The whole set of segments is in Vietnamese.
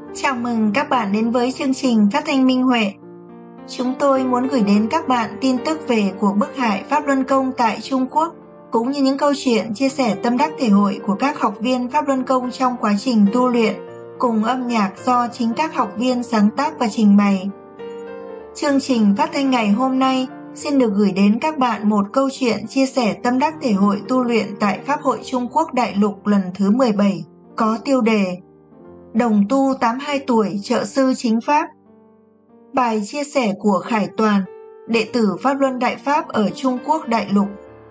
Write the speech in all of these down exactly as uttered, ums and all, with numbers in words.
Chào mừng các bạn đến với chương trình Phát thanh Minh Huệ. Chúng tôi muốn gửi đến các bạn tin tức về cuộc bức hại Pháp Luân Công tại Trung Quốc, cũng như những câu chuyện chia sẻ tâm đắc thể hội của các học viên Pháp Luân Công trong quá trình tu luyện, cùng âm nhạc do chính các học viên sáng tác và trình bày. Chương trình phát thanh ngày hôm nay xin được gửi đến các bạn một câu chuyện chia sẻ tâm đắc thể hội tu luyện tại Pháp hội Trung Quốc Đại Lục lần thứ mười bảy, có tiêu đề Đồng tu tám mươi hai tuổi trợ sư chính Pháp. Bài chia sẻ của Khải Toàn, đệ tử Pháp Luân Đại Pháp ở Trung Quốc Đại Lục.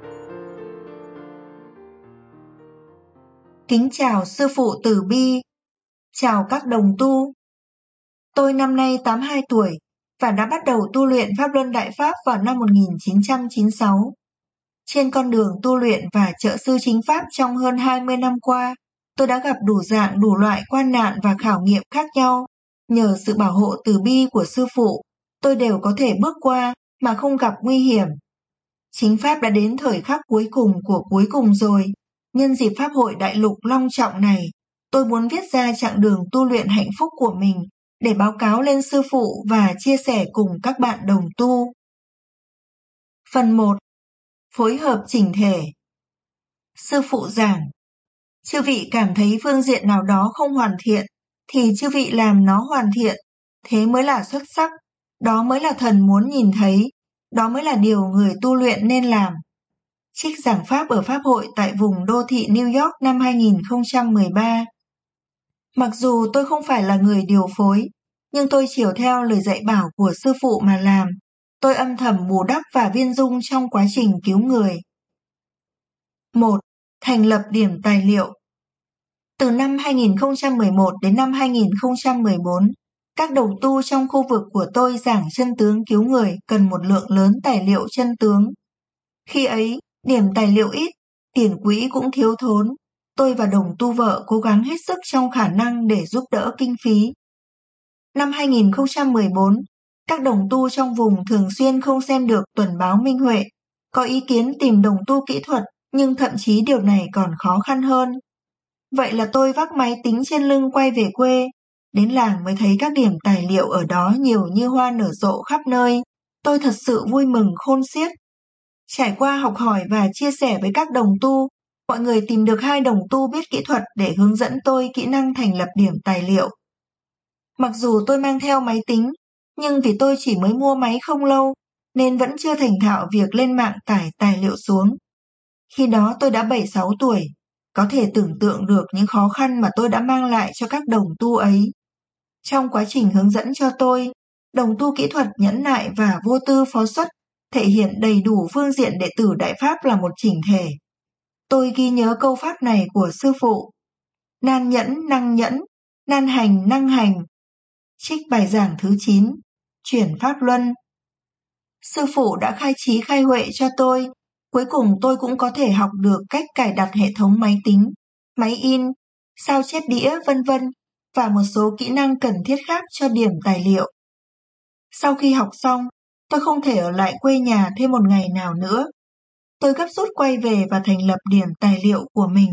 Kính chào sư phụ Từ Bi, chào các đồng tu. Tôi năm nay tám mươi hai tuổi và đã bắt đầu tu luyện Pháp Luân Đại Pháp vào năm một nghìn chín trăm chín mươi sáu. Trên con đường tu luyện và trợ sư chính Pháp trong hơn hai mươi năm qua, tôi đã gặp đủ dạng đủ loại quan nạn và khảo nghiệm khác nhau. Nhờ sự bảo hộ từ bi của sư phụ, tôi đều có thể bước qua mà không gặp nguy hiểm. Chính Pháp đã đến thời khắc cuối cùng của cuối cùng rồi. Nhân dịp Pháp hội Đại Lục long trọng này, tôi muốn viết ra chặng đường tu luyện hạnh phúc của mình để báo cáo lên sư phụ và chia sẻ cùng các bạn đồng tu. Phần một. Phối hợp chỉnh thể. Sư phụ giảng: chư vị cảm thấy phương diện nào đó không hoàn thiện, thì chư vị làm nó hoàn thiện, thế mới là xuất sắc, đó mới là thần muốn nhìn thấy, đó mới là điều người tu luyện nên làm. Trích giảng pháp ở Pháp hội tại vùng đô thị New York năm hai nghìn không trăm mười ba. Mặc dù tôi không phải là người điều phối, nhưng tôi chiều theo lời dạy bảo của sư phụ mà làm. Tôi âm thầm bù đắp và viên dung trong quá trình cứu người. một. Thành lập điểm tài liệu. Từ năm hai nghìn không trăm mười một đến năm hai nghìn không trăm mười bốn, các đồng tu trong khu vực của tôi giảng chân tướng cứu người cần một lượng lớn tài liệu chân tướng. Khi ấy, điểm tài liệu ít, tiền quỹ cũng thiếu thốn. Tôi và đồng tu vợ cố gắng hết sức trong khả năng để giúp đỡ kinh phí. Năm hai nghìn không trăm mười bốn, các đồng tu trong vùng thường xuyên không xem được tuần báo Minh Huệ, có ý kiến tìm đồng tu kỹ thuật, nhưng thậm chí điều này còn khó khăn hơn. Vậy là tôi vác máy tính trên lưng quay về quê. Đến làng mới thấy các điểm tài liệu ở đó nhiều như hoa nở rộ khắp nơi. Tôi thật sự vui mừng khôn xiết. Trải qua học hỏi và chia sẻ với các đồng tu, mọi người tìm được hai đồng tu biết kỹ thuật để hướng dẫn tôi kỹ năng thành lập điểm tài liệu. Mặc dù tôi mang theo máy tính, nhưng vì tôi chỉ mới mua máy không lâu, nên vẫn chưa thành thạo việc lên mạng tải tài liệu xuống. Khi đó tôi đã bảy sáu tuổi. Có thể tưởng tượng được những khó khăn mà tôi đã mang lại cho các đồng tu ấy. Trong quá trình hướng dẫn cho tôi, đồng tu kỹ thuật nhẫn nại và vô tư phó xuất thể hiện đầy đủ phương diện đệ tử Đại Pháp là một chỉnh thể. Tôi ghi nhớ câu pháp này của sư phụ: nan nhẫn năng nhẫn, nan hành năng hành. Trích bài giảng thứ chín, chuyển Pháp Luân. Sư phụ đã khai trí khai huệ cho tôi. Cuối cùng tôi cũng có thể học được cách cài đặt hệ thống máy tính, máy in, sao chép đĩa vân vân và một số kỹ năng cần thiết khác cho điểm tài liệu. Sau khi học xong, tôi không thể ở lại quê nhà thêm một ngày nào nữa. Tôi gấp rút quay về và thành lập điểm tài liệu của mình.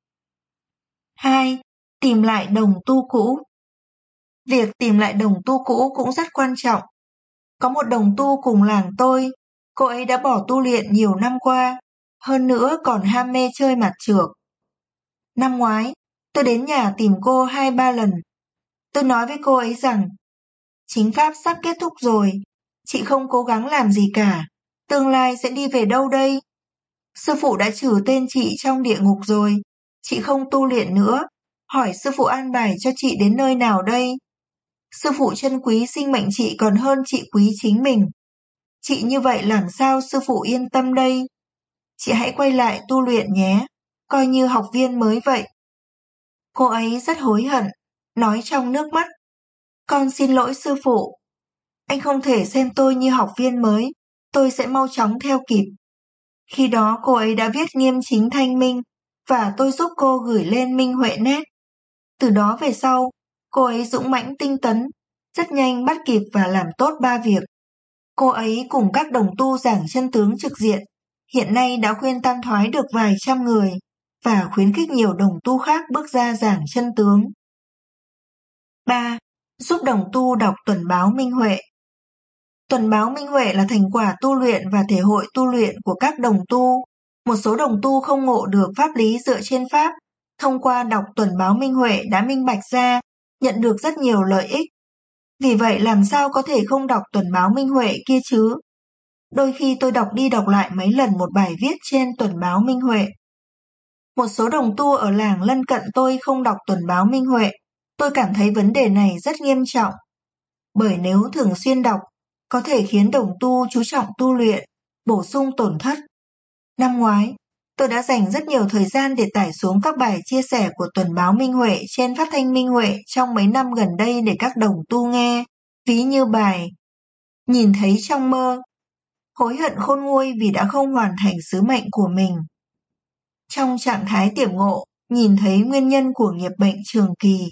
hai. Tìm lại đồng tu cũ. Việc tìm lại đồng tu cũ cũng rất quan trọng. Có một đồng tu cùng làng tôi, cô ấy đã bỏ tu luyện nhiều năm qua, hơn nữa còn ham mê chơi mặt trược. Năm ngoái, tôi đến nhà tìm cô hai ba lần. Tôi nói với cô ấy rằng, chính Pháp sắp kết thúc rồi, chị không cố gắng làm gì cả, tương lai sẽ đi về đâu đây? Sư phụ đã trừ tên chị trong địa ngục rồi, chị không tu luyện nữa, hỏi sư phụ an bài cho chị đến nơi nào đây? Sư phụ trân quý sinh mệnh chị còn hơn chị quý chính mình. Chị như vậy làm sao sư phụ yên tâm đây? Chị hãy quay lại tu luyện nhé, coi như học viên mới vậy. Cô ấy rất hối hận, nói trong nước mắt: con xin lỗi sư phụ. Anh không thể xem tôi như học viên mới, tôi sẽ mau chóng theo kịp. Khi đó cô ấy đã viết nghiêm chính thanh minh, và tôi giúp cô gửi lên Minh Huệ Net. Từ đó về sau, cô ấy dũng mãnh tinh tấn, rất nhanh bắt kịp và làm tốt ba việc. Cô ấy cùng các đồng tu giảng chân tướng trực diện, hiện nay đã khuyên tam thoái được vài trăm người, và khuyến khích nhiều đồng tu khác bước ra giảng chân tướng. ba. Giúp đồng tu đọc tuần báo Minh Huệ. Tuần báo Minh Huệ là thành quả tu luyện và thể hội tu luyện của các đồng tu. Một số đồng tu không ngộ được pháp lý dựa trên pháp, thông qua đọc tuần báo Minh Huệ đã minh bạch ra, nhận được rất nhiều lợi ích. Vì vậy làm sao có thể không đọc tuần báo Minh Huệ kia chứ? Đôi khi tôi đọc đi đọc lại mấy lần một bài viết trên tuần báo Minh Huệ. Một số đồng tu ở làng lân cận tôi không đọc tuần báo Minh Huệ. Tôi cảm thấy vấn đề này rất nghiêm trọng. Bởi nếu thường xuyên đọc, có thể khiến đồng tu chú trọng tu luyện, bổ sung tổn thất. Năm ngoái, tôi đã dành rất nhiều thời gian để tải xuống các bài chia sẻ của tuần báo Minh Huệ trên phát thanh Minh Huệ trong mấy năm gần đây để các đồng tu nghe, ví như bài Nhìn thấy trong mơ, hối hận khôn nguôi vì đã không hoàn thành sứ mệnh của mình. Trong trạng thái tiệm ngộ, nhìn thấy nguyên nhân của nghiệp bệnh trường kỳ.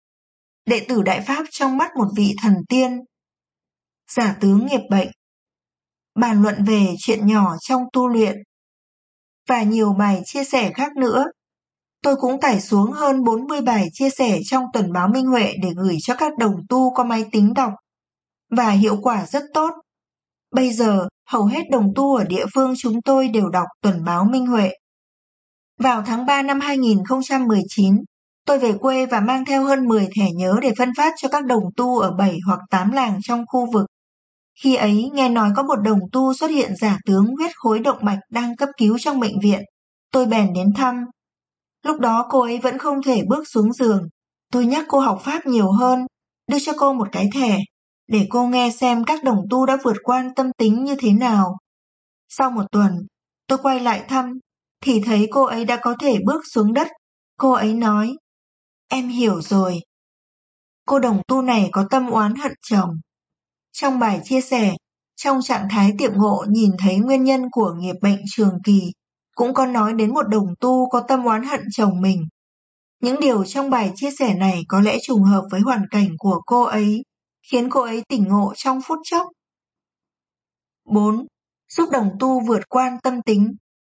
Đệ tử Đại Pháp trong mắt một vị thần tiên. Giả tướng nghiệp bệnh. Bàn luận về chuyện nhỏ trong tu luyện. Và nhiều bài chia sẻ khác nữa. Tôi cũng tải xuống hơn bốn mươi bài chia sẻ trong tuần báo Minh Huệ để gửi cho các đồng tu có máy tính đọc. Và hiệu quả rất tốt. Bây giờ, hầu hết đồng tu ở địa phương chúng tôi đều đọc tuần báo Minh Huệ. Vào tháng ba năm hai nghìn không trăm mười chín, tôi về quê và mang theo hơn mười thẻ nhớ để phân phát cho các đồng tu ở bảy hoặc tám làng trong khu vực. Khi ấy, nghe nói có một đồng tu xuất hiện giả tướng huyết khối động mạch đang cấp cứu trong bệnh viện. Tôi bèn đến thăm. Lúc đó cô ấy vẫn không thể bước xuống giường. Tôi nhắc cô học Pháp nhiều hơn, đưa cho cô một cái thẻ, để cô nghe xem các đồng tu đã vượt qua tâm tính như thế nào. Sau một tuần, tôi quay lại thăm, thì thấy cô ấy đã có thể bước xuống đất. Cô ấy nói, em hiểu rồi. Cô đồng tu này có tâm oán hận chồng. Trong bài chia sẻ, trong trạng thái tiệm ngộ nhìn thấy nguyên nhân của nghiệp bệnh trường kỳ, cũng có nói đến một đồng tu có tâm oán hận chồng mình. Những điều trong bài chia sẻ này có lẽ trùng hợp với hoàn cảnh của cô ấy, khiến cô ấy tỉnh ngộ trong phút chốc. bốn. Giúp đồng tu vượt qua tâm tính.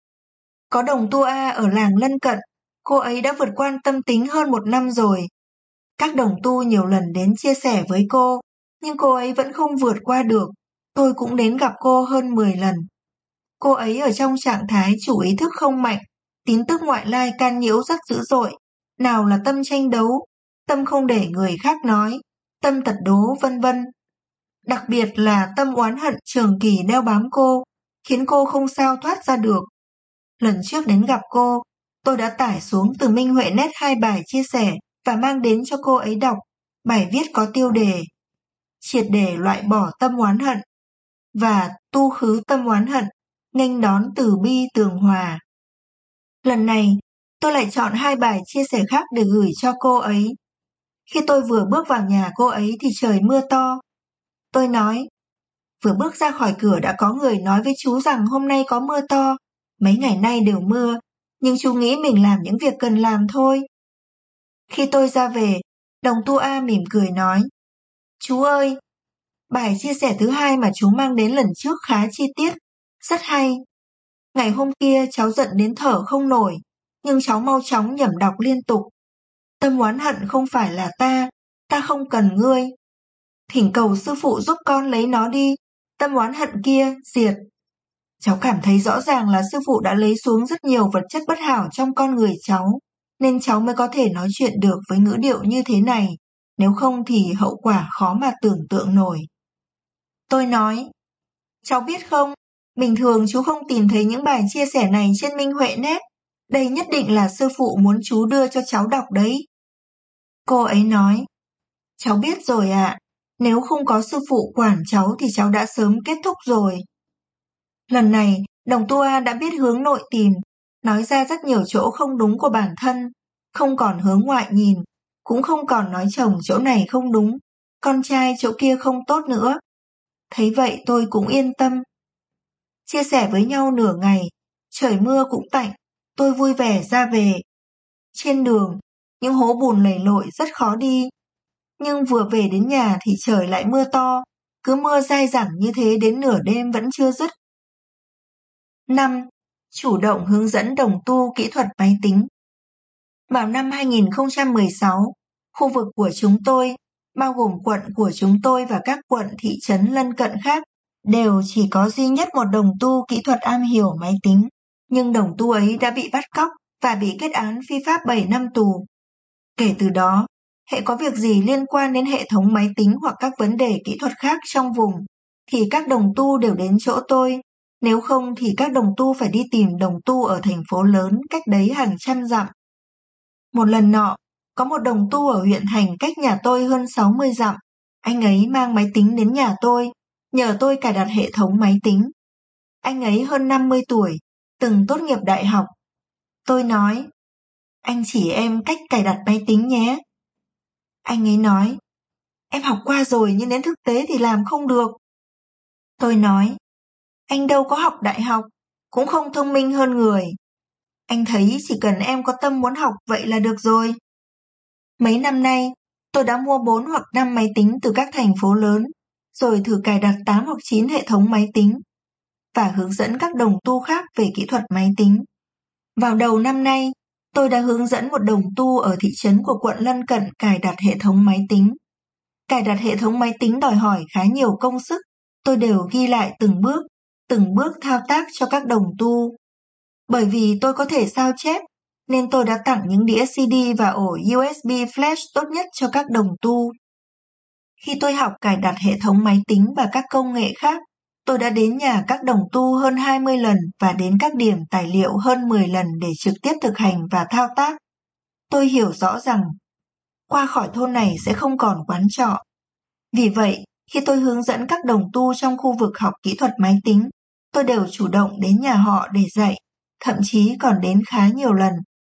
Có đồng tu A ở làng lân cận, cô ấy đã vượt qua tâm tính hơn một năm rồi. Các đồng tu nhiều lần đến chia sẻ với cô, nhưng cô ấy vẫn không vượt qua được. Tôi cũng đến gặp cô hơn mười lần. Cô ấy ở trong trạng thái chủ ý thức không mạnh, tín tức ngoại lai can nhiễu rất dữ dội. Nào là tâm tranh đấu, tâm không để người khác nói, tâm tật đố vân vân. Đặc biệt là tâm oán hận trường kỳ đeo bám cô, khiến cô không sao thoát ra được. Lần trước đến gặp cô, tôi đã tải xuống từ Minh Huệ Net hai bài chia sẻ và mang đến cho cô ấy đọc. Bài viết có tiêu đề Triệt để loại bỏ tâm oán hận và tu khứ tâm oán hận, nghênh đón từ bi tường hòa. Lần này, tôi lại chọn hai bài chia sẻ khác để gửi cho cô ấy. Khi tôi vừa bước vào nhà cô ấy thì trời mưa to. Tôi nói, vừa bước ra khỏi cửa đã có người nói với chú rằng hôm nay có mưa to, mấy ngày nay đều mưa, nhưng chú nghĩ mình làm những việc cần làm thôi. Khi tôi ra về, đồng tu A mỉm cười nói, chú ơi, bài chia sẻ thứ hai mà chú mang đến lần trước khá chi tiết, rất hay. Ngày hôm kia cháu giận đến thở không nổi, nhưng cháu mau chóng nhẩm đọc liên tục. Tâm oán hận không phải là ta, ta không cần ngươi. Thỉnh cầu sư phụ giúp con lấy nó đi, tâm oán hận kia diệt. Cháu cảm thấy rõ ràng là sư phụ đã lấy xuống rất nhiều vật chất bất hảo trong con người cháu, nên cháu mới có thể nói chuyện được với ngữ điệu như thế này, nếu không thì hậu quả khó mà tưởng tượng nổi. Tôi nói, cháu biết không, bình thường chú không tìm thấy những bài chia sẻ này trên Minh Huệ Net, đây nhất định là sư phụ muốn chú đưa cho cháu đọc đấy. Cô ấy nói, cháu biết rồi ạ, nếu không có sư phụ quản cháu thì cháu đã sớm kết thúc rồi. Lần này, đồng tu A đã biết hướng nội tìm, nói ra rất nhiều chỗ không đúng của bản thân, không còn hướng ngoại nhìn, cũng không còn nói chồng chỗ này không đúng, con trai chỗ kia không tốt nữa. Thấy vậy tôi cũng yên tâm. Chia sẻ với nhau nửa ngày, trời mưa cũng tạnh, tôi vui vẻ ra về. Trên đường, những hố bùn lầy lội rất khó đi. Nhưng vừa về đến nhà thì trời lại mưa to, cứ mưa dai dẳng như thế đến nửa đêm vẫn chưa dứt. năm. Chủ động hướng dẫn đồng tu kỹ thuật máy tính. Vào năm hai nghìn không trăm mười sáu, khu vực của chúng tôi, bao gồm quận của chúng tôi và các quận thị trấn lân cận khác, đều chỉ có duy nhất một đồng tu kỹ thuật am hiểu máy tính, nhưng đồng tu ấy đã bị bắt cóc và bị kết án phi pháp bảy năm tù. Kể từ đó, hễ có việc gì liên quan đến hệ thống máy tính hoặc các vấn đề kỹ thuật khác trong vùng, thì các đồng tu đều đến chỗ tôi. Nếu không thì các đồng tu phải đi tìm đồng tu ở thành phố lớn cách đấy hàng trăm dặm. Một lần nọ, có một đồng tu ở huyện thành cách nhà tôi hơn sáu mươi dặm. Anh ấy mang máy tính đến nhà tôi, nhờ tôi cài đặt hệ thống máy tính. Anh ấy hơn năm mươi tuổi, từng tốt nghiệp đại học. Tôi nói, anh chỉ em cách cài đặt máy tính nhé. Anh ấy nói, em học qua rồi nhưng đến thực tế thì làm không được. Tôi nói, anh đâu có học đại học, cũng không thông minh hơn người. Anh thấy chỉ cần em có tâm muốn học vậy là được rồi. Mấy năm nay, tôi đã mua bốn hoặc năm máy tính từ các thành phố lớn, rồi thử cài đặt tám hoặc chín hệ thống máy tính, và hướng dẫn các đồng tu khác về kỹ thuật máy tính. Vào đầu năm nay, tôi đã hướng dẫn một đồng tu ở thị trấn của quận lân cận cài đặt hệ thống máy tính. Cài đặt hệ thống máy tính đòi hỏi khá nhiều công sức, tôi đều ghi lại từng bước, từng bước thao tác cho các đồng tu. Bởi vì tôi có thể sao chép, nên tôi đã tặng những đĩa xê đê và ổ u ét bê flash tốt nhất cho các đồng tu. Khi tôi học cài đặt hệ thống máy tính và các công nghệ khác, tôi đã đến nhà các đồng tu hơn hai mươi lần và đến các điểm tài liệu hơn mười lần để trực tiếp thực hành và thao tác. Tôi hiểu rõ rằng, qua khỏi thôn này sẽ không còn quán trọ. Vì vậy, khi tôi hướng dẫn các đồng tu trong khu vực học kỹ thuật máy tính, tôi đều chủ động đến nhà họ để dạy, thậm chí còn đến khá nhiều lần.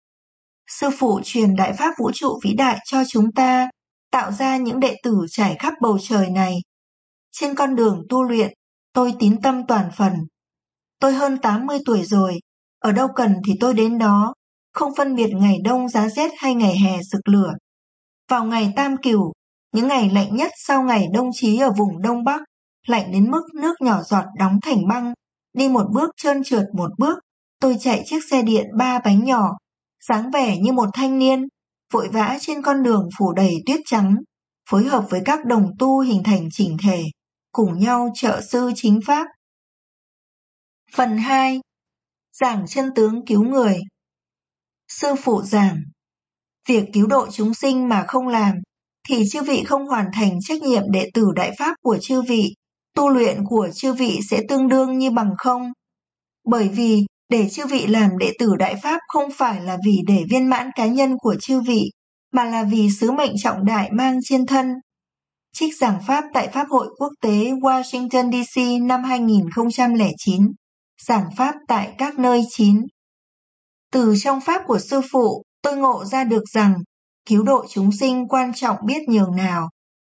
Sư phụ truyền đại pháp vũ trụ vĩ đại cho chúng ta, tạo ra những đệ tử trải khắp bầu trời này. Trên con đường tu luyện, tôi tín tâm toàn phần. Tôi hơn tám mươi tuổi rồi, ở đâu cần thì tôi đến đó, không phân biệt ngày đông giá rét hay ngày hè rực lửa. Vào ngày Tam Cửu, những ngày lạnh nhất sau ngày đông chí ở vùng Đông Bắc, lạnh đến mức nước nhỏ giọt đóng thành băng, đi một bước trơn trượt một bước, tôi chạy chiếc xe điện ba bánh nhỏ, dáng vẻ như một thanh niên, vội vã trên con đường phủ đầy tuyết trắng, phối hợp với các đồng tu hình thành chỉnh thể, cùng nhau trợ sư chính pháp. Phần hai. Giảng chân tướng cứu người. Sư phụ giảng, việc cứu độ chúng sinh mà không làm, thì chư vị không hoàn thành trách nhiệm đệ tử đại pháp của chư vị, tu luyện của chư vị sẽ tương đương như bằng không. Bởi vì để chư vị làm đệ tử đại pháp không phải là vì để viên mãn cá nhân của chư vị, mà là vì sứ mệnh trọng đại mang trên thân. Trích giảng pháp tại Pháp hội Quốc tế Washington đê xê năm hai nghìn không trăm lẻ chín, giảng pháp tại các nơi chín. Từ trong pháp của sư phụ, tôi ngộ ra được rằng cứu độ chúng sinh quan trọng biết nhường nào.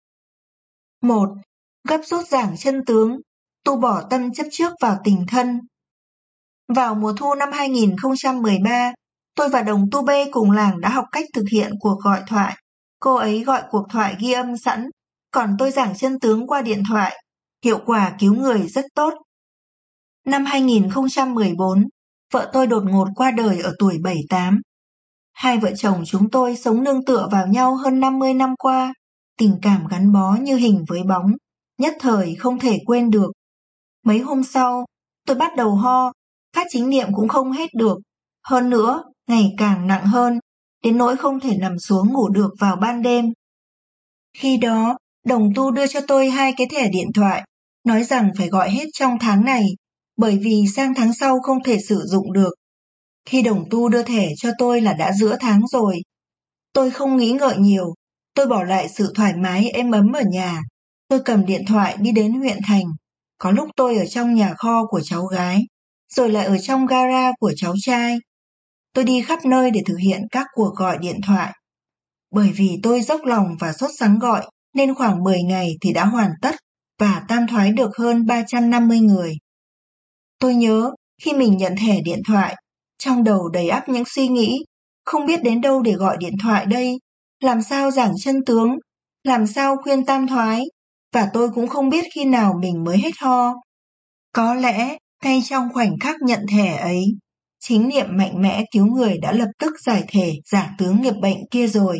một. Gấp rút giảng chân tướng, tu bỏ tâm chấp trước vào tình thân. Vào mùa thu năm hai nghìn không trăm mười ba, tôi và đồng tu B cùng làng đã học cách thực hiện cuộc gọi thoại. Cô ấy gọi cuộc thoại ghi âm sẵn, còn tôi giảng chân tướng qua điện thoại. Hiệu quả cứu người rất tốt. Năm hai nghìn không trăm mười bốn, vợ tôi đột ngột qua đời ở tuổi bảy mươi tám. Hai vợ chồng chúng tôi sống nương tựa vào nhau hơn năm mươi năm qua, tình cảm gắn bó như hình với bóng, nhất thời không thể quên được. Mấy hôm sau, tôi bắt đầu ho, phát chính niệm cũng không hết được. Hơn nữa, ngày càng nặng hơn, đến nỗi không thể nằm xuống ngủ được vào ban đêm. Khi đó, đồng tu đưa cho tôi hai cái thẻ điện thoại, nói rằng phải gọi hết trong tháng này, bởi vì sang tháng sau không thể sử dụng được. Khi đồng tu đưa thẻ cho tôi là đã giữa tháng rồi. Tôi không nghĩ ngợi nhiều, tôi bỏ lại sự thoải mái êm ấm ở nhà. Tôi cầm điện thoại đi đến huyện thành. Có lúc tôi ở trong nhà kho của cháu gái, rồi lại ở trong gara của cháu trai. Tôi đi khắp nơi để thực hiện các cuộc gọi điện thoại. Bởi vì tôi dốc lòng và sốt sắng gọi, nên khoảng mười ngày thì đã hoàn tất và tam thoái được hơn ba trăm năm mươi người. Tôi nhớ khi mình nhận thẻ điện thoại, trong đầu đầy ắp những suy nghĩ, không biết đến đâu để gọi điện thoại đây, làm sao giảng chân tướng, làm sao khuyên tam thoái, và tôi cũng không biết khi nào mình mới hết ho. Có lẽ, ngay trong khoảnh khắc nhận thẻ ấy, chính niệm mạnh mẽ cứu người đã lập tức giải thể giả tướng nghiệp bệnh kia rồi.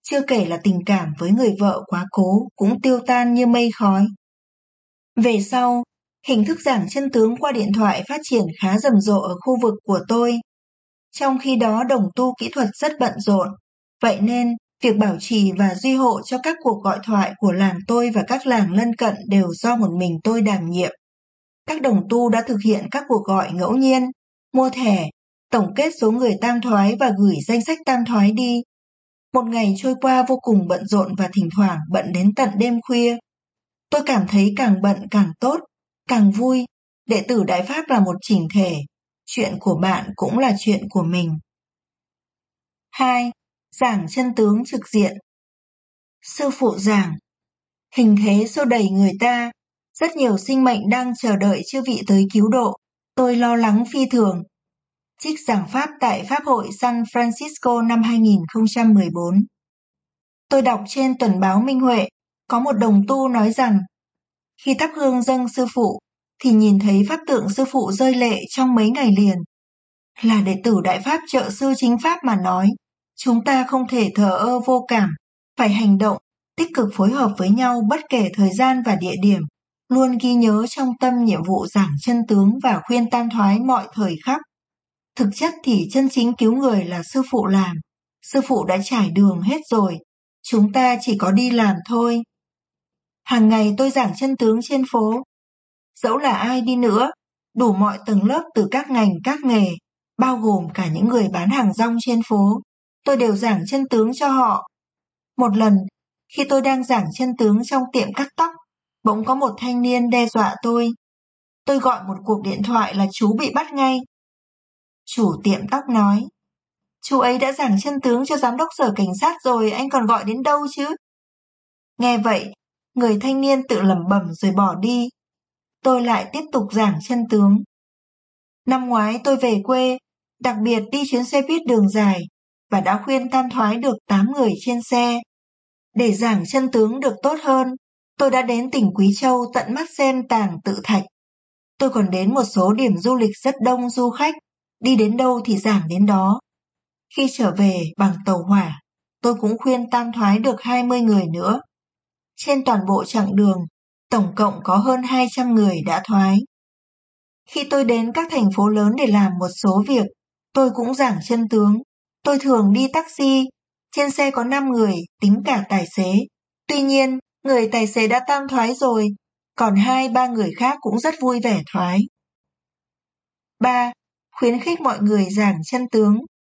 chưa kể là tình cảm với người vợ quá cố cũng tiêu tan như mây khói. Về sau, hình thức giảng chân tướng qua điện thoại phát triển khá rầm rộ ở khu vực của tôi. Trong khi đó đồng tu kỹ thuật rất bận rộn, vậy nên việc bảo trì và duy hộ cho các cuộc gọi thoại của làng tôi và các làng lân cận đều do một mình tôi đảm nhiệm. Các đồng tu đã thực hiện các cuộc gọi ngẫu nhiên, mua thẻ, tổng kết số người tam thoái và gửi danh sách tam thoái đi. Một ngày trôi qua vô cùng bận rộn và thỉnh thoảng bận đến tận đêm khuya. Tôi cảm thấy càng bận càng tốt, càng vui. Đệ tử Đại Pháp là một chỉnh thể. Chuyện của bạn cũng là chuyện của mình. hai. Giảng chân tướng trực diện. Sư phụ giảng. Hình thế xô đẩy người ta. Rất nhiều sinh mệnh đang chờ đợi chư vị tới cứu độ. Tôi lo lắng phi thường. Trích giảng pháp tại Pháp hội San Francisco năm hai nghìn không trăm mười bốn. Tôi đọc trên tuần báo Minh Huệ, có một đồng tu nói rằng, khi thắp hương dâng sư phụ, thì nhìn thấy pháp tượng sư phụ rơi lệ trong mấy ngày liền. Là đệ tử Đại Pháp trợ sư chính Pháp mà nói, chúng ta không thể thờ ơ vô cảm, phải hành động, tích cực phối hợp với nhau bất kể thời gian và địa điểm, luôn ghi nhớ trong tâm nhiệm vụ giảng chân tướng và khuyên tam thoái mọi thời khắc. Thực chất thì chân chính cứu người là sư phụ làm, sư phụ đã trải đường hết rồi, chúng ta chỉ có đi làm thôi. Hàng ngày tôi giảng chân tướng trên phố. Dẫu là ai đi nữa, đủ mọi tầng lớp từ các ngành, các nghề, bao gồm cả những người bán hàng rong trên phố, tôi đều giảng chân tướng cho họ. Một lần, khi tôi đang giảng chân tướng trong tiệm cắt tóc, bỗng có một thanh niên đe dọa tôi. Tôi gọi một cuộc điện thoại là chú bị bắt ngay. Chủ tiệm tóc nói, chú ấy đã giảng chân tướng cho giám đốc sở cảnh sát rồi, anh còn gọi đến đâu chứ? Nghe vậy, người thanh niên tự lẩm bẩm rồi bỏ đi. Tôi lại tiếp tục giảng chân tướng. Năm ngoái tôi về quê, đặc biệt đi chuyến xe buýt đường dài, và đã khuyên tam thoái được tám người trên xe. Để giảng chân tướng được tốt hơn, tôi đã đến tỉnh Quý Châu tận mắt xem Tàng Tự Thạch. Tôi còn đến một số điểm du lịch rất đông du khách, đi đến đâu thì giảng đến đó. Khi trở về bằng tàu hỏa, tôi cũng khuyên tam thoái được hai mươi người nữa. Trên toàn bộ chặng đường, tổng cộng có hơn hai trăm người đã thoái. Khi tôi đến các thành phố lớn để làm một số việc, tôi cũng giảng chân tướng. Tôi thường đi taxi, trên xe có năm người, tính cả tài xế. Tuy nhiên, người tài xế đã tam thoái rồi, còn hai ba người khác cũng rất vui vẻ thoái. ba. Khuyến khích mọi người giảng chân tướng.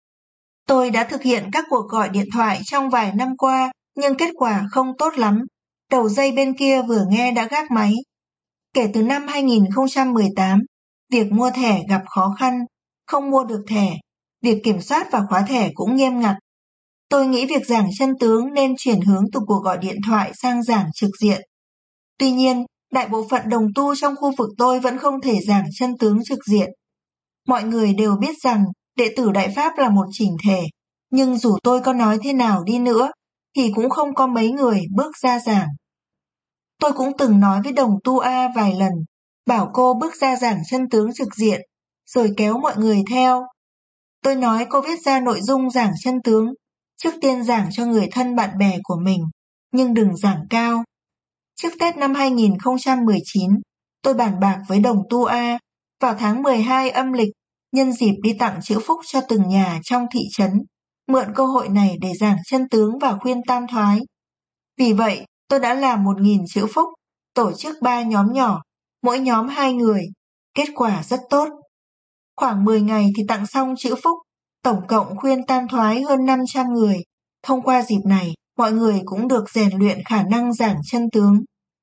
Tôi đã thực hiện các cuộc gọi điện thoại trong vài năm qua, nhưng kết quả không tốt lắm. Đầu dây bên kia vừa nghe đã gác máy. Kể từ năm hai nghìn không trăm mười tám, việc mua thẻ gặp khó khăn, không mua được thẻ, việc kiểm soát và khóa thẻ cũng nghiêm ngặt. Tôi nghĩ việc giảng chân tướng nên chuyển hướng từ cuộc gọi điện thoại sang giảng trực diện. Tuy nhiên, đại bộ phận đồng tu trong khu vực tôi vẫn không thể giảng chân tướng trực diện. Mọi người đều biết rằng đệ tử Đại Pháp là một chỉnh thể, nhưng dù tôi có nói thế nào đi nữa, thì cũng không có mấy người bước ra giảng. Tôi cũng từng nói với đồng tu A vài lần, bảo cô bước ra giảng chân tướng trực diện, rồi kéo mọi người theo. Tôi nói cô viết ra nội dung giảng chân tướng, trước tiên giảng cho người thân bạn bè của mình, nhưng đừng giảng cao. Trước Tết năm hai nghìn không trăm mười chín, tôi bàn bạc với đồng tu A, vào tháng mười hai âm lịch, nhân dịp đi tặng chữ phúc cho từng nhà trong thị trấn, mượn cơ hội này để giảng chân tướng và khuyên tam thoái. Vì vậy, tôi đã làm một nghìn chữ phúc, tổ chức ba nhóm nhỏ, mỗi nhóm hai người, kết quả rất tốt. Khoảng mười ngày thì tặng xong chữ phúc, tổng cộng khuyên tam thoái hơn năm trăm người. Thông qua dịp này, mọi người cũng được rèn luyện khả năng giảng chân tướng.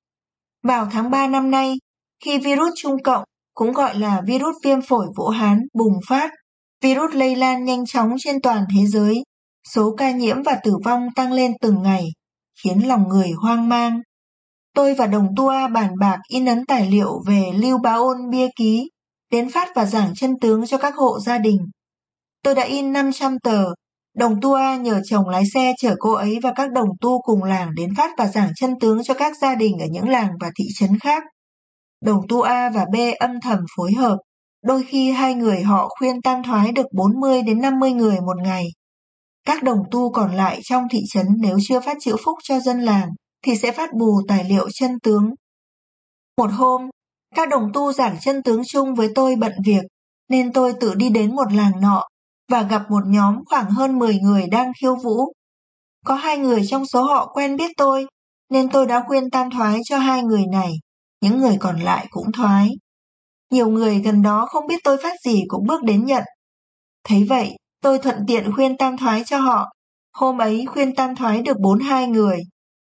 Vào tháng ba năm nay, khi virus Trung Cộng, cũng gọi là virus viêm phổi Vũ Hán, bùng phát, virus lây lan nhanh chóng trên toàn thế giới, số ca nhiễm và tử vong tăng lên từng ngày, khiến lòng người hoang mang. Tôi và đồng tu A bàn bạc in ấn tài liệu về Lưu Bá Ôn bia ký, đến phát và giảng chân tướng cho các hộ gia đình. Tôi đã in năm trăm tờ, đồng tu A nhờ chồng lái xe chở cô ấy và các đồng tu cùng làng đến phát và giảng chân tướng cho các gia đình ở những làng và thị trấn khác. Đồng tu A và B âm thầm phối hợp, đôi khi hai người họ khuyên tam thoái được bốn mươi đến năm mươi người một ngày. Các đồng tu còn lại trong thị trấn nếu chưa phát chữ phúc cho dân làng thì sẽ phát bù tài liệu chân tướng. Một hôm, các đồng tu giảng chân tướng chung với tôi bận việc, nên tôi tự đi đến một làng nọ và gặp một nhóm khoảng hơn mười người đang khiêu vũ. Có hai người trong số họ quen biết tôi, nên tôi đã khuyên tam thoái cho hai người này, những người còn lại cũng thoái. Nhiều người gần đó không biết tôi phát gì cũng bước đến nhận. Thấy vậy, tôi thuận tiện khuyên tam thoái cho họ. Hôm ấy khuyên tam thoái được bốn hai người.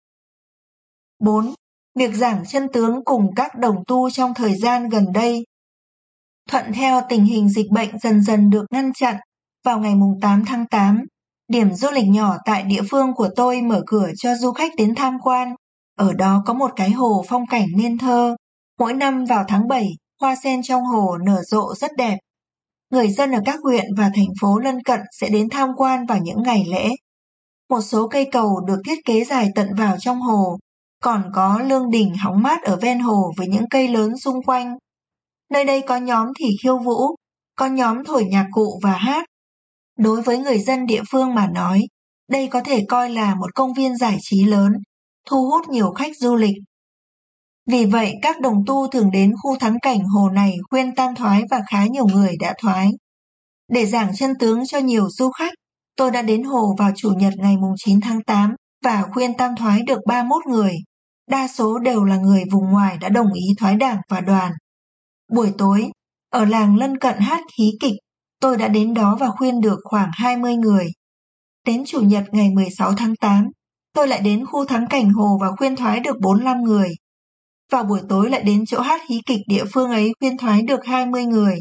bốn. Việc giảng chân tướng cùng các đồng tu trong thời gian gần đây. Thuận theo tình hình dịch bệnh dần dần được ngăn chặn, vào ngày tám tháng tám, điểm du lịch nhỏ tại địa phương của tôi mở cửa cho du khách đến tham quan. Ở đó có một cái hồ phong cảnh nên thơ. Mỗi năm vào tháng bảy, hoa sen trong hồ nở rộ rất đẹp. Người dân ở các huyện và thành phố lân cận sẽ đến tham quan vào những ngày lễ. Một số cây cầu được thiết kế dài tận vào trong hồ, còn có lương đình hóng mát ở ven hồ với những cây lớn xung quanh. Nơi đây có nhóm thì khiêu vũ, có nhóm thổi nhạc cụ và hát. Đối với người dân địa phương mà nói, đây có thể coi là một công viên giải trí lớn, thu hút nhiều khách du lịch. Vì vậy, các đồng tu thường đến khu thắng cảnh hồ này khuyên tam thoái và khá nhiều người đã thoái. Để giảng chân tướng cho nhiều du khách, tôi đã đến hồ vào Chủ nhật ngày chín tháng tám và khuyên tam thoái được ba mươi mốt người. Đa số đều là người vùng ngoài đã đồng ý thoái đảng và đoàn. Buổi tối, ở làng lân cận hát hí kịch, tôi đã đến đó và khuyên được khoảng hai mươi người. Đến Chủ nhật ngày mười sáu tháng tám, tôi lại đến khu thắng cảnh hồ và khuyên thoái được bốn mươi lăm người. Vào buổi tối lại đến chỗ hát hí kịch địa phương ấy khuyên thoái được hai mươi người.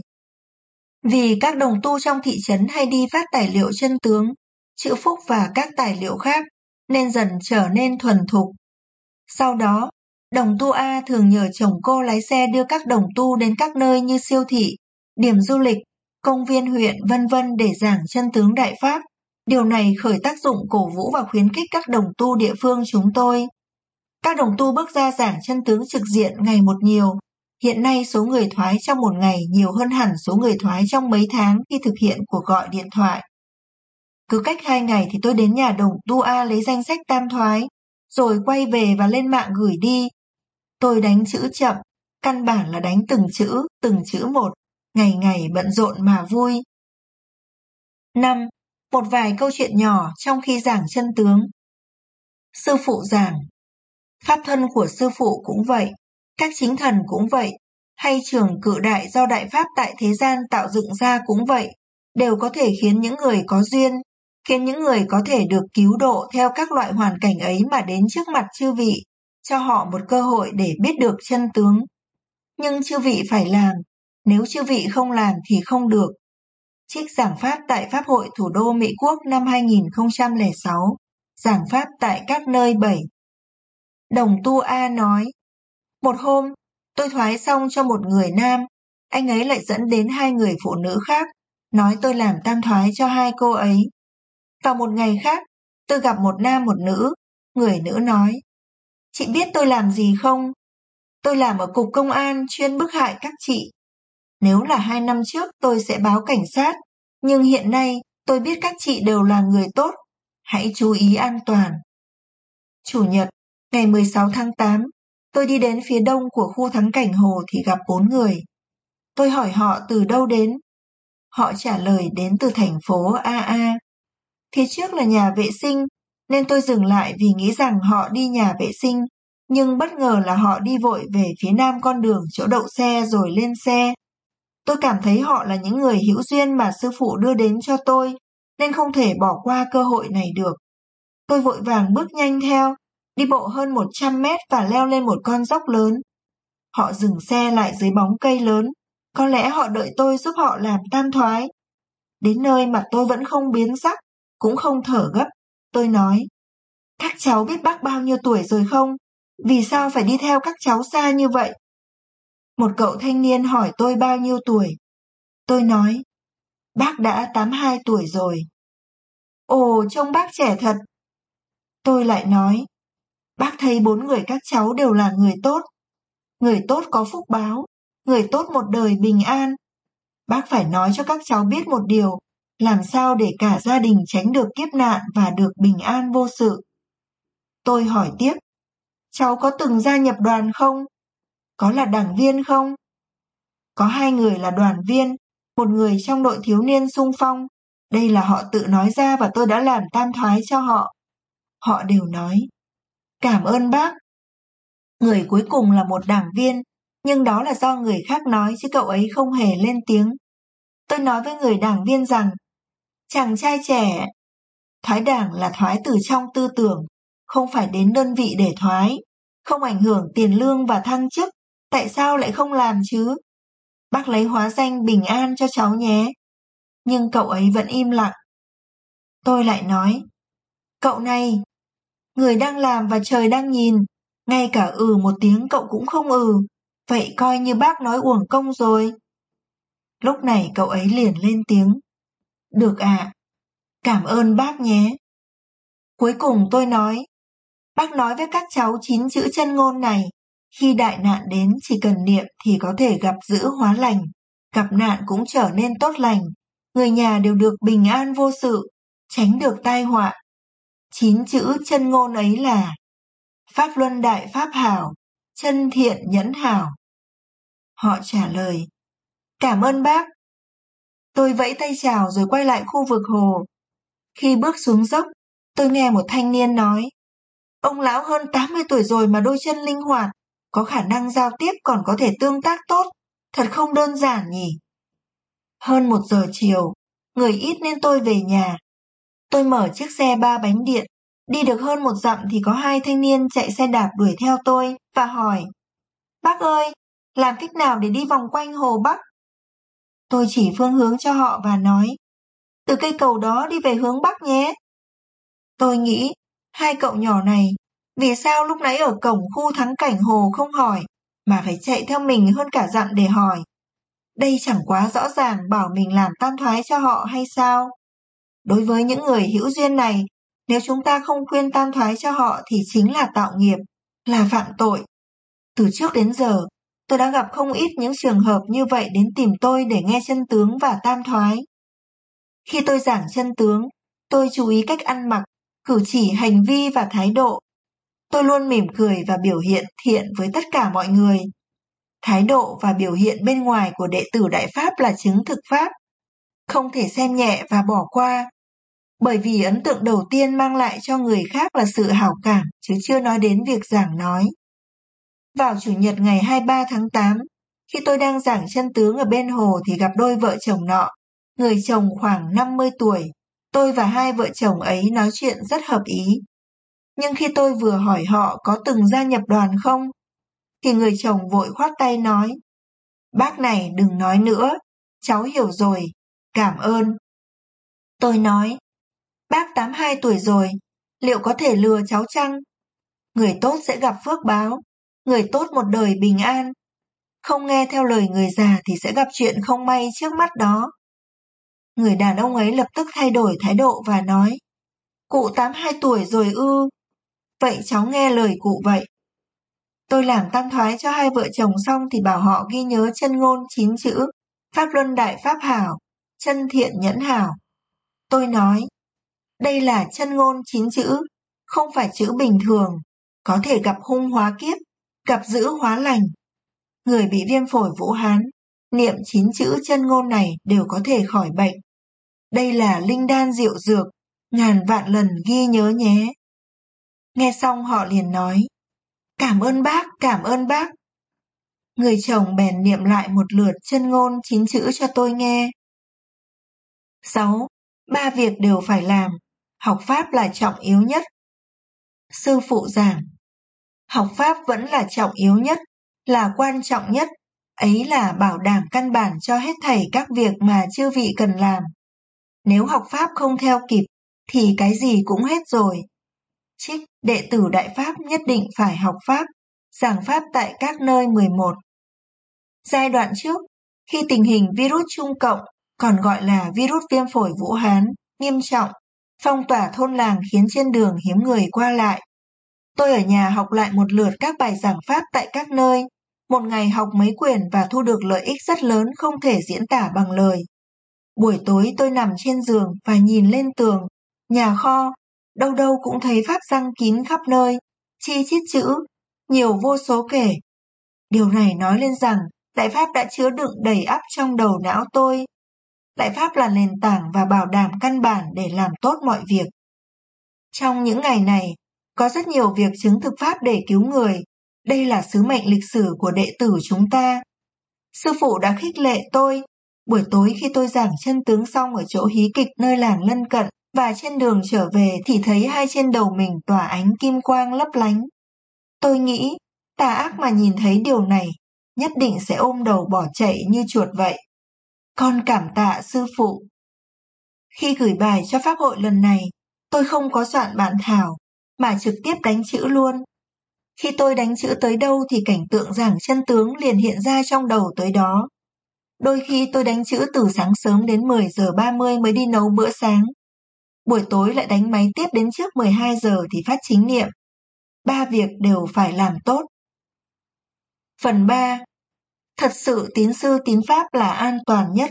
Vì các đồng tu trong thị trấn hay đi phát tài liệu chân tướng, chữ phúc và các tài liệu khác, nên dần trở nên thuần thục. Sau đó, đồng tu A thường nhờ chồng cô lái xe đưa các đồng tu đến các nơi như siêu thị, điểm du lịch, công viên huyện vân vân để giảng chân tướng Đại Pháp. Điều này khởi tác dụng cổ vũ và khuyến khích các đồng tu địa phương chúng tôi. Các đồng tu bước ra giảng chân tướng trực diện ngày một nhiều. Hiện nay số người thoái trong một ngày nhiều hơn hẳn số người thoái trong mấy tháng khi thực hiện cuộc gọi điện thoại. Cứ cách hai ngày thì tôi đến nhà đồng tu A lấy danh sách tam thoái, rồi quay về và lên mạng gửi đi. Tôi đánh chữ chậm, căn bản là đánh từng chữ, từng chữ một, ngày ngày bận rộn mà vui. năm. Một vài câu chuyện nhỏ trong khi giảng chân tướng. Sư phụ giảng. Pháp thân của sư phụ cũng vậy, các chính thần cũng vậy, hay trường cự đại do Đại Pháp tại thế gian tạo dựng ra cũng vậy, đều có thể khiến những người có duyên, khiến những người có thể được cứu độ theo các loại hoàn cảnh ấy mà đến trước mặt chư vị, cho họ một cơ hội để biết được chân tướng. Nhưng chư vị phải làm, nếu chư vị không làm thì không được. Trích giảng pháp tại Pháp hội thủ đô Mỹ Quốc năm hai nghìn không trăm lẻ sáu, giảng pháp tại các nơi bảy. Đồng tu A nói, một hôm, tôi thoái xong cho một người nam, anh ấy lại dẫn đến hai người phụ nữ khác, nói tôi làm tam thoái cho hai cô ấy. Vào một ngày khác, tôi gặp một nam một nữ, người nữ nói, chị biết tôi làm gì không? Tôi làm ở cục công an chuyên bức hại các chị. Nếu là hai năm trước tôi sẽ báo cảnh sát, nhưng hiện nay tôi biết các chị đều là người tốt, hãy chú ý an toàn. Chủ nhật, ngày mười sáu tháng tám, tôi đi đến phía đông của khu thắng cảnh hồ thì gặp bốn người. Tôi hỏi họ từ đâu đến. Họ trả lời đến từ thành phố a a. Phía trước là nhà vệ sinh, nên tôi dừng lại vì nghĩ rằng họ đi nhà vệ sinh, nhưng bất ngờ là họ đi vội về phía nam con đường chỗ đậu xe rồi lên xe. Tôi cảm thấy họ là những người hữu duyên mà sư phụ đưa đến cho tôi, nên không thể bỏ qua cơ hội này được. Tôi vội vàng bước nhanh theo, đi bộ hơn một trăm mét và leo lên một con dốc lớn. Họ dừng xe lại dưới bóng cây lớn, có lẽ họ đợi tôi giúp họ làm tam thoái. Đến nơi mặt tôi vẫn không biến sắc, cũng không thở gấp. Tôi nói, các cháu biết bác bao nhiêu tuổi rồi không? Vì sao phải đi theo các cháu xa như vậy? Một cậu thanh niên hỏi tôi bao nhiêu tuổi. Tôi nói, bác đã tám mươi hai tuổi rồi. Ồ, trông bác trẻ thật. Tôi lại nói, bác thấy bốn người các cháu đều là người tốt. Người tốt có phúc báo, người tốt một đời bình an. Bác phải nói cho các cháu biết một điều, làm sao để cả gia đình tránh được kiếp nạn và được bình an vô sự. Tôi hỏi tiếp, cháu có từng gia nhập đoàn không? Có là đảng viên không? Có hai người là đoàn viên, một người trong đội thiếu niên xung phong. Đây là họ tự nói ra và tôi đã làm tam thoái cho họ. Họ đều nói, cảm ơn bác. Người cuối cùng là một đảng viên, nhưng đó là do người khác nói chứ cậu ấy không hề lên tiếng. Tôi nói với người đảng viên rằng, chàng trai trẻ, thoái đảng là thoái từ trong tư tưởng, không phải đến đơn vị để thoái, không ảnh hưởng tiền lương và thăng chức, tại sao lại không làm chứ? Bác lấy hóa danh bình an cho cháu nhé. Nhưng cậu ấy vẫn im lặng. Tôi lại nói, cậu này, người đang làm và trời đang nhìn, ngay cả ừ một tiếng cậu cũng không ừ, vậy coi như bác nói uổng công rồi. Lúc này cậu ấy liền lên tiếng, được ạ, cảm ơn bác nhé. Cuối cùng tôi nói, bác nói với các cháu chín chữ chân ngôn này, khi đại nạn đến chỉ cần niệm thì có thể gặp dữ hóa lành, gặp nạn cũng trở nên tốt lành, người nhà đều được bình an vô sự, tránh được tai họa. Chín chữ chân ngôn ấy là Pháp Luân Đại Pháp Hảo, chân thiện nhẫn hảo. Họ trả lời, cảm ơn bác. Tôi vẫy tay chào rồi quay lại khu vực hồ. Khi bước xuống dốc, tôi nghe một thanh niên nói, ông lão hơn tám mươi tuổi rồi mà đôi chân linh hoạt, có khả năng giao tiếp còn có thể tương tác tốt, thật không đơn giản nhỉ. Hơn một giờ chiều, người ít nên tôi về nhà. Tôi mở chiếc xe ba bánh điện, đi được hơn một dặm thì có hai thanh niên chạy xe đạp đuổi theo tôi và hỏi, bác ơi, làm cách nào để đi vòng quanh hồ Bắc? Tôi chỉ phương hướng cho họ và nói, từ cây cầu đó đi về hướng Bắc nhé. Tôi nghĩ, hai cậu nhỏ này, vì sao lúc nãy ở cổng khu thắng cảnh hồ không hỏi, mà phải chạy theo mình hơn cả dặm để hỏi. Đây chẳng quá rõ ràng bảo mình làm tam thoái cho họ hay sao? Đối với những người hữu duyên này, nếu chúng ta không khuyên tam thoái cho họ thì chính là tạo nghiệp, là phạm tội. Từ trước đến giờ, tôi đã gặp không ít những trường hợp như vậy đến tìm tôi để nghe chân tướng và tam thoái. Khi tôi giảng chân tướng, tôi chú ý cách ăn mặc, cử chỉ hành vi và thái độ. Tôi luôn mỉm cười và biểu hiện thiện với tất cả mọi người. Thái độ và biểu hiện bên ngoài của đệ tử Đại Pháp là chứng thực Pháp, không thể xem nhẹ và bỏ qua. Bởi vì ấn tượng đầu tiên mang lại cho người khác là sự hảo cảm, chứ chưa nói đến việc giảng nói. Vào Chủ nhật ngày hai mươi ba tháng tám, khi tôi đang giảng chân tướng ở bên hồ thì gặp đôi vợ chồng nọ. Người chồng khoảng năm mươi tuổi, tôi và hai vợ chồng ấy nói chuyện rất hợp ý. Nhưng khi tôi vừa hỏi họ có từng gia nhập đoàn không, thì người chồng vội khoát tay nói, bác này đừng nói nữa, cháu hiểu rồi, cảm ơn. Tôi nói, bác tám mươi hai tuổi rồi, liệu có thể lừa cháu chăng? Người tốt sẽ gặp phước báo, người tốt một đời bình an. Không nghe theo lời người già thì sẽ gặp chuyện không may trước mắt đó. Người đàn ông ấy lập tức thay đổi thái độ và nói, cụ tám mươi hai tuổi rồi ư, vậy cháu nghe lời cụ vậy. Tôi làm tam thoái cho hai vợ chồng xong thì bảo họ ghi nhớ chân ngôn chín chữ, Pháp Luân Đại Pháp Hảo, chân thiện nhẫn hảo. Tôi nói, đây là chân ngôn chín chữ, không phải chữ bình thường, có thể gặp hung hóa kiếp, gặp dữ hóa lành. Người bị viêm phổi Vũ Hán, niệm chín chữ chân ngôn này đều có thể khỏi bệnh. Đây là linh đan diệu dược, ngàn vạn lần ghi nhớ nhé. Nghe xong họ liền nói, cảm ơn bác, cảm ơn bác. Người chồng bèn niệm lại một lượt chân ngôn chín chữ cho tôi nghe. sáu. Ba việc đều phải làm, học Pháp là trọng yếu nhất. Sư phụ giảng, học Pháp vẫn là trọng yếu nhất, là quan trọng nhất, ấy là bảo đảm căn bản cho hết thảy các việc mà chư vị cần làm. Nếu học Pháp không theo kịp, thì cái gì cũng hết rồi. Trích đệ tử Đại Pháp nhất định phải học Pháp, giảng Pháp tại các nơi mười một. Giai đoạn trước, khi tình hình virus Trung Cộng, còn gọi là virus viêm phổi Vũ Hán, nghiêm trọng, phong tỏa thôn làng khiến trên đường hiếm người qua lại. Tôi ở nhà học lại một lượt các bài giảng Pháp tại các nơi, một ngày học mấy quyển và thu được lợi ích rất lớn không thể diễn tả bằng lời. Buổi tối tôi nằm trên giường và nhìn lên tường, nhà kho, đâu đâu cũng thấy pháp răng kín khắp nơi, chi chít chữ, nhiều vô số kể. Điều này nói lên rằng Đại Pháp đã chứa đựng đầy ắp trong đầu não tôi. Đại Pháp là nền tảng và bảo đảm căn bản để làm tốt mọi việc. Trong những ngày này, có rất nhiều việc chứng thực Pháp để cứu người. Đây là sứ mệnh lịch sử của đệ tử chúng ta. Sư phụ đã khích lệ tôi. Buổi tối khi tôi giảng chân tướng xong ở chỗ hí kịch nơi làng lân cận và trên đường trở về thì thấy hai trên đầu mình tỏa ánh kim quang lấp lánh. Tôi nghĩ, tà ác mà nhìn thấy điều này, nhất định sẽ ôm đầu bỏ chạy như chuột vậy. Con cảm tạ sư phụ. Khi gửi bài cho pháp hội lần này, tôi không có soạn bản thảo, mà trực tiếp đánh chữ luôn. Khi tôi đánh chữ tới đâu thì cảnh tượng giảng chân tướng liền hiện ra trong đầu tới đó. Đôi khi tôi đánh chữ từ sáng sớm đến mười giờ ba mươi mới đi nấu bữa sáng. Buổi tối lại đánh máy tiếp đến trước mười hai giờ thì phát chính niệm. Ba việc đều phải làm tốt. Phần ba. Thật sự tín sư tín pháp là an toàn nhất.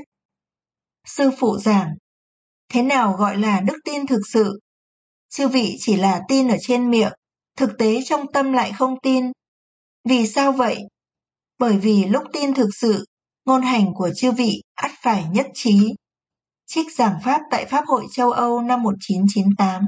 Sư phụ giảng. Thế nào gọi là đức tin thực sự? Chư vị chỉ là tin ở trên miệng, thực tế trong tâm lại không tin. Vì sao vậy? Bởi vì lúc tin thực sự, ngôn hành của chư vị ắt phải nhất trí. Trích giảng pháp tại Pháp hội châu Âu năm một nghìn chín trăm chín mươi tám.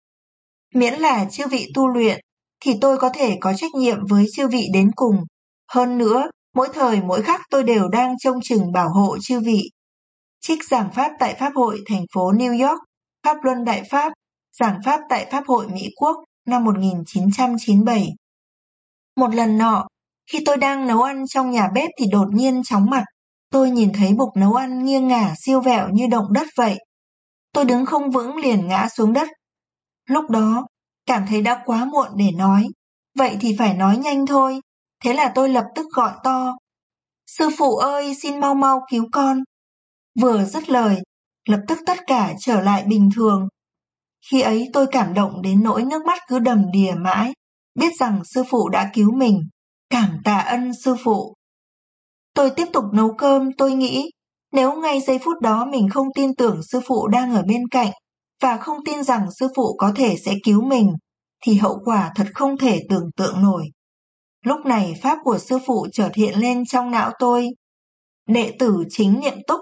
Miễn là chư vị tu luyện, thì tôi có thể có trách nhiệm với chư vị đến cùng. Hơn nữa, mỗi thời mỗi khắc tôi đều đang trông chừng bảo hộ chư vị. Trích giảng pháp tại Pháp hội thành phố New York, Pháp Luân Đại Pháp, giảng pháp tại Pháp hội Mỹ Quốc năm một nghìn chín trăm chín mươi bảy. Một lần nọ, khi tôi đang nấu ăn trong nhà bếp thì đột nhiên chóng mặt, tôi nhìn thấy bục nấu ăn nghiêng ngả siêu vẹo như động đất vậy. Tôi đứng không vững liền ngã xuống đất. Lúc đó, cảm thấy đã quá muộn để nói, vậy thì phải nói nhanh thôi. Thế là tôi lập tức gọi to, sư phụ ơi xin mau mau cứu con. Vừa dứt lời, lập tức tất cả trở lại bình thường. Khi ấy tôi cảm động đến nỗi nước mắt cứ đầm đìa mãi, biết rằng sư phụ đã cứu mình, cảm tạ ân sư phụ. Tôi tiếp tục nấu cơm, tôi nghĩ, nếu ngay giây phút đó mình không tin tưởng sư phụ đang ở bên cạnh, và không tin rằng sư phụ có thể sẽ cứu mình, thì hậu quả thật không thể tưởng tượng nổi. Lúc này pháp của sư phụ chợt hiện lên trong não tôi. Đệ tử chính niệm túc,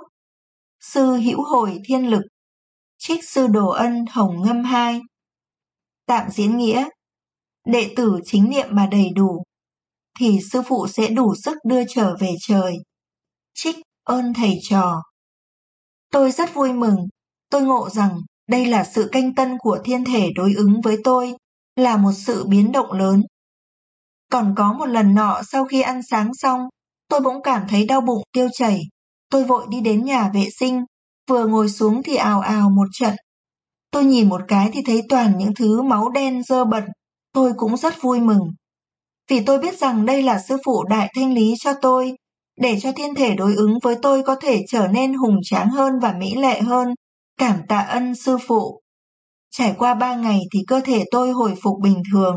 sư hữu hồi thiên lực, trích sư đồ ân hồng ngâm hai. Tạm diễn nghĩa, đệ tử chính niệm mà đầy đủ, thì sư phụ sẽ đủ sức đưa trở về trời. Trích ơn thầy trò. Tôi rất vui mừng, tôi ngộ rằng đây là sự canh tân của thiên thể đối ứng với tôi, là một sự biến động lớn. Còn có một lần nọ sau khi ăn sáng xong, tôi bỗng cảm thấy đau bụng tiêu chảy. Tôi vội đi đến nhà vệ sinh, vừa ngồi xuống thì ào ào một trận. Tôi nhìn một cái thì thấy toàn những thứ máu đen dơ bẩn, tôi cũng rất vui mừng. Vì tôi biết rằng đây là sư phụ đại thanh lý cho tôi, để cho thiên thể đối ứng với tôi có thể trở nên hùng tráng hơn và mỹ lệ hơn. Cảm tạ ân sư phụ. Trải qua ba ngày thì cơ thể tôi hồi phục bình thường.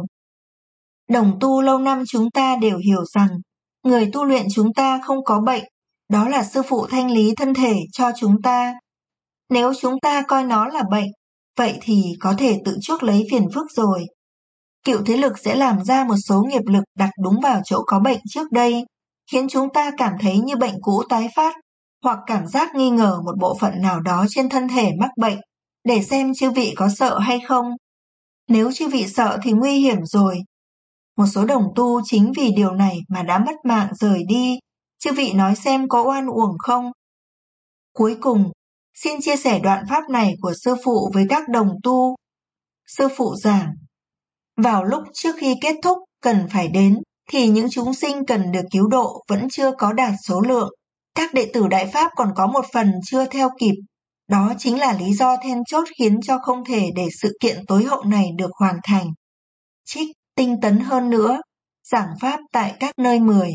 Đồng tu lâu năm chúng ta đều hiểu rằng, người tu luyện chúng ta không có bệnh, đó là sư phụ thanh lý thân thể cho chúng ta. Nếu chúng ta coi nó là bệnh, vậy thì có thể tự chuốc lấy phiền phức rồi. Cựu thế lực sẽ làm ra một số nghiệp lực đặt đúng vào chỗ có bệnh trước đây, khiến chúng ta cảm thấy như bệnh cũ tái phát, hoặc cảm giác nghi ngờ một bộ phận nào đó trên thân thể mắc bệnh, để xem chư vị có sợ hay không. Nếu chư vị sợ thì nguy hiểm rồi. Một số đồng tu chính vì điều này mà đã mất mạng rời đi, chư vị nói xem có oan uổng không? Cuối cùng, xin chia sẻ đoạn pháp này của sư phụ với các đồng tu. Sư phụ giảng, vào lúc trước khi kết thúc cần phải đến, thì những chúng sinh cần được cứu độ vẫn chưa có đạt số lượng. Các đệ tử Đại Pháp còn có một phần chưa theo kịp. Đó chính là lý do then chốt khiến cho không thể để sự kiện tối hậu này được hoàn thành. Trích tinh tấn hơn nữa, giảng pháp tại các nơi mười.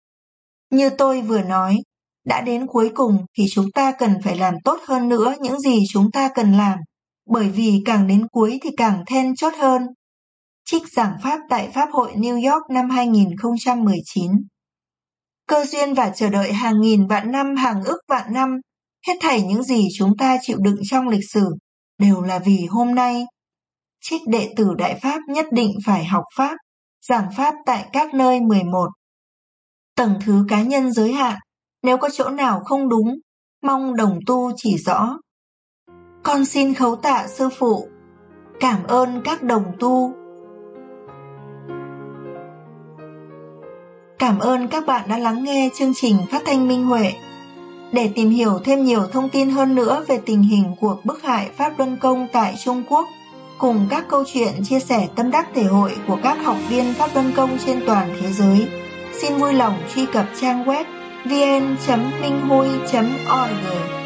Như tôi vừa nói, đã đến cuối cùng thì chúng ta cần phải làm tốt hơn nữa những gì chúng ta cần làm, bởi vì càng đến cuối thì càng then chốt hơn. Trích giảng pháp tại Pháp hội New York năm hai nghìn không trăm mười chín. Cơ duyên và chờ đợi hàng nghìn vạn năm hàng ức vạn năm, Hết thảy những gì chúng ta chịu đựng trong lịch sử đều là vì hôm nay. Trích đệ tử Đại Pháp nhất định phải học Pháp, giảng Pháp tại các nơi mười một. Tầng thứ cá nhân giới hạn, nếu có chỗ nào không đúng, mong đồng tu chỉ rõ. Con xin khấu tạ sư phụ, cảm ơn các đồng tu. Cảm ơn các bạn đã lắng nghe chương trình Phát thanh Minh Huệ. Để tìm hiểu thêm nhiều thông tin hơn nữa về tình hình cuộc bức hại Pháp Luân Công tại Trung Quốc, cùng các câu chuyện chia sẻ tâm đắc thể hội của các học viên Pháp Luân Công trên toàn thế giới, xin vui lòng truy cập trang web vê en chấm minh hui chấm org.